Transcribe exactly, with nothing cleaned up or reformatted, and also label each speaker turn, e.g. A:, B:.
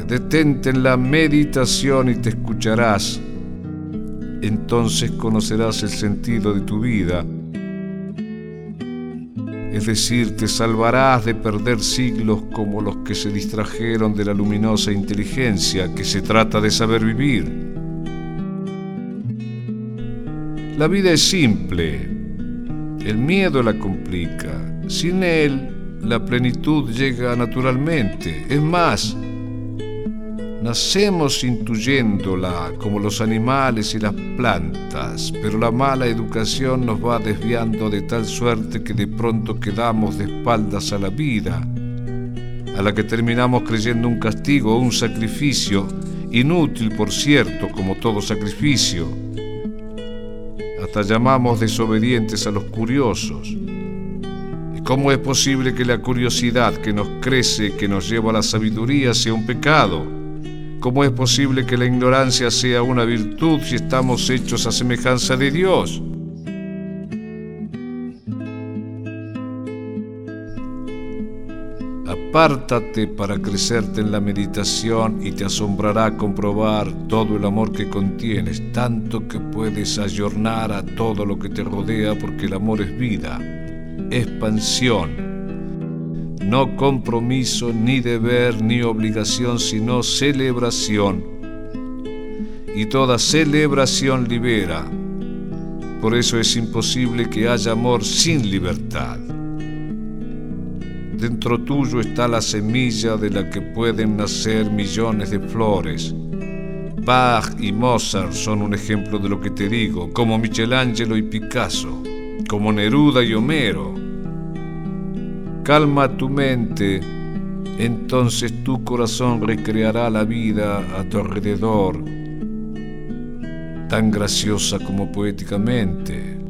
A: detente en la meditación y te escucharás. Entonces conocerás el sentido de tu vida. Es decir, te salvarás de perder siglos como los que se distrajeron de la luminosa inteligencia, que se trata de saber vivir. La vida es simple, el miedo la complica. Sin él, la plenitud llega naturalmente. Es más, nacemos intuyéndola como los animales y las plantas, pero la mala educación nos va desviando de tal suerte que de pronto quedamos de espaldas a la vida, a la que terminamos creyendo un castigo o un sacrificio, inútil por cierto, como todo sacrificio. Hasta llamamos desobedientes a los curiosos. ¿Y cómo es posible que la curiosidad que nos crece, que nos lleva a la sabiduría, sea un pecado? ¿Cómo es posible que la ignorancia sea una virtud si estamos hechos a semejanza de Dios? Apártate para crecerte en la meditación y te asombrará comprobar todo el amor que contienes, tanto que puedes ayornar a todo lo que te rodea, porque el amor es vida, expansión, no compromiso, ni deber, ni obligación, sino celebración. Y toda celebración libera. Por eso es imposible que haya amor sin libertad. Dentro tuyo está la semilla de la que pueden nacer millones de flores. Bach y Mozart son un ejemplo de lo que te digo, como Michelangelo y Picasso, como Neruda y Homero. Calma tu mente, entonces tu corazón recreará la vida a tu alrededor, tan graciosa como poéticamente.